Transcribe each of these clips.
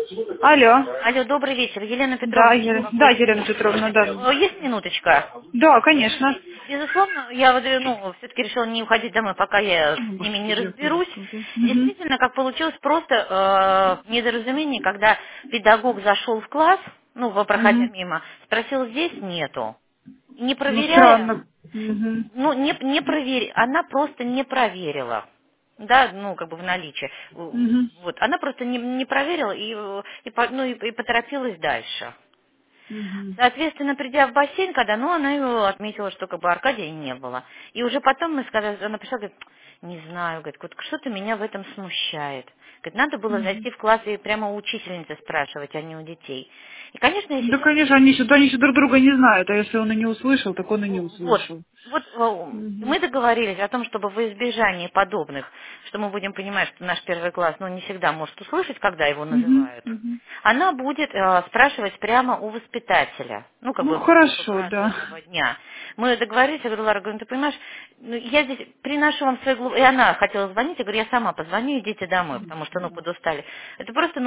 Алло. Алло, добрый вечер. Елена Да, Петровна Да, беспокоит. Елена Петровна, да. Есть минуточка? Да, конечно. Безусловно, я вот, все-таки решила не уходить домой, пока я О, с ними не Господи, разберусь. Господи. Действительно, как получилось просто недоразумение, когда педагог зашел в класс, проходя Мгм. мимо, спросил, здесь нету. Не Ну, проверяя, странно. Мгм. она просто не проверила. Да, как бы в наличии. Мгм. Вот, она просто не проверила и поторопилась дальше. Мгм. Соответственно, придя в бассейн, когда, она его отметила, что как бы Аркадия не было. И уже потом мы сказали, она пришла, говорит, не знаю, говорит, вот что-то меня в этом смущает. Говорит, надо было Мгм. зайти в класс и прямо у учительницы спрашивать, а не у детей. И, конечно, если Да, конечно, они еще друг друга не знают, а если он и не услышал, так он и не Вот, услышал. мы Мгм. договорились о том, чтобы во избежание подобных, что мы будем понимать, что наш первый класс, не всегда может услышать, когда его Мгм. называют. Мгм. Она будет спрашивать прямо у воспитателя, как Ну, бы хорошо, да. круглосуточного дня. Мы договорились, я говорю, Лара, говорю, ты понимаешь, я здесь приношу вам свои И она хотела звонить, я говорю, я сама позвоню, идите домой, потому что, подустали. Это просто,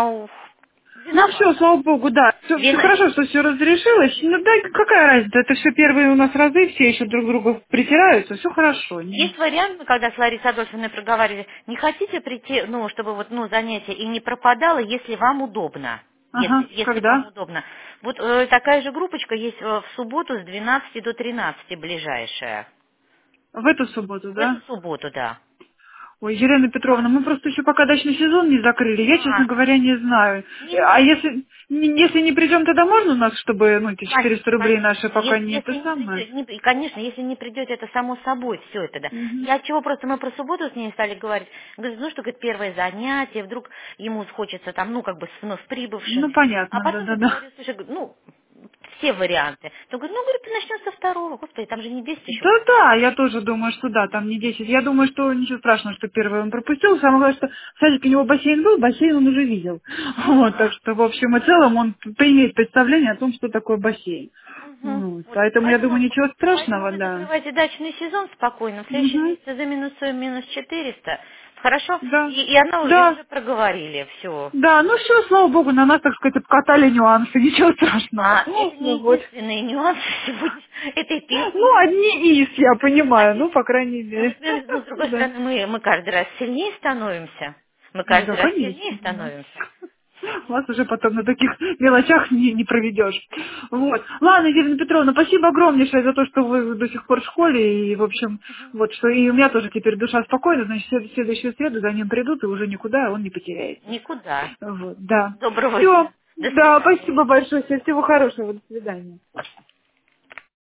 Ну все, виновата. слава богу, да. Все Вина- хорошо, что все разрешилось. Ну да, какая разница, это все первые у нас разы, все еще друг другу притираются, все хорошо. Есть вариант, мы когда с Ларисой Адольфовной проговаривали, не хотите прийти, чтобы занятие и не пропадало, если вам удобно. Ага, Если вам когда? удобно. Вот такая же группочка есть в субботу с 12 до 13 ближайшая. В эту субботу, В эту да? субботу, да. Ой, Елена Петровна, мы просто еще пока дачный сезон не закрыли, я, честно А, говоря, не знаю. А не- если не придем, тогда можно у нас, чтобы, эти 400 рублей наши Конечно, пока не если это не самое? придете, конечно, если не придете, это само собой все это, да. Мгм. Я от чего просто мы про субботу с ней стали говорить, говорит, что, говорит, первое занятие, вдруг ему хочется там, как бы с вновь Ну, прибывшими. А понятно, потом я да-да-да. говорю, слушай, все варианты. То говорит, говорит, ты начнешь со второго, господи, там же не 10 еще Да-да, я тоже думаю, что да, там не 10. Я думаю, что ничего страшного, что первый он пропустил. Самое главное, что в садике у него бассейн был, бассейн он уже видел. Вот, так да. что, в общем и целом, он имеет представление о том, что такое бассейн. Мгм. Вот, Вот. поэтому я думаю, Поэтому, ничего поэтому страшного, вы да. закрываете дачный сезон спокойно. В следующем Мгм. месяце заминусуем минус 400. Хорошо? Да, И она да, уже проговорили все. да, ну все, слава богу, на нас, так сказать, обкатали нюансы, ничего страшного. Это Ну не вот. единственные нюансы сегодня этой Ну, одни из, я понимаю, ну, Один. по крайней мере. С другой Да. стороны, мы каждый раз сильнее становимся. Мы каждый Да, раз сильнее конечно. Да. становимся. Вас уже потом на таких мелочах не проведешь. Вот. Ладно, Елена Петровна, спасибо огромнейшее за то, что вы до сих пор в школе. И, в общем, вот что и у меня тоже теперь душа спокойна. Значит, в следующую среду за ним придут, и уже никуда он не потеряется. Никуда. Вот, да. Доброго Все. дня. До Да, свидания. спасибо большое. Всего хорошего. До свидания.